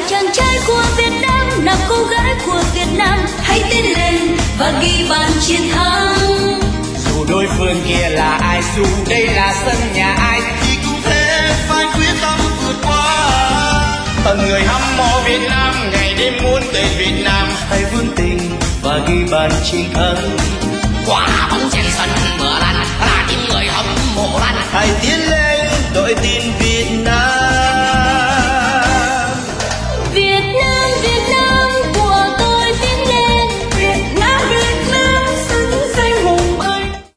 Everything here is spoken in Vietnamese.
chàng trai của Việt Nam, nào cô gái của Việt Nam, hãy tiến lên và ghi bàn chiến thắng. Dù đối phương kia là ai, dù đây là sân nhà ai, thì cũng thế phải quyết tâm vượt qua. Tầng người hâm mộ Việt Nam ngày đêm muốn tới Việt Nam, hãy vươn tình và ghi bàn chiến thắng. Quả bóng trên sân mưa lan là tiếng người hâm mộ lan. Hãy tiến lên đội tin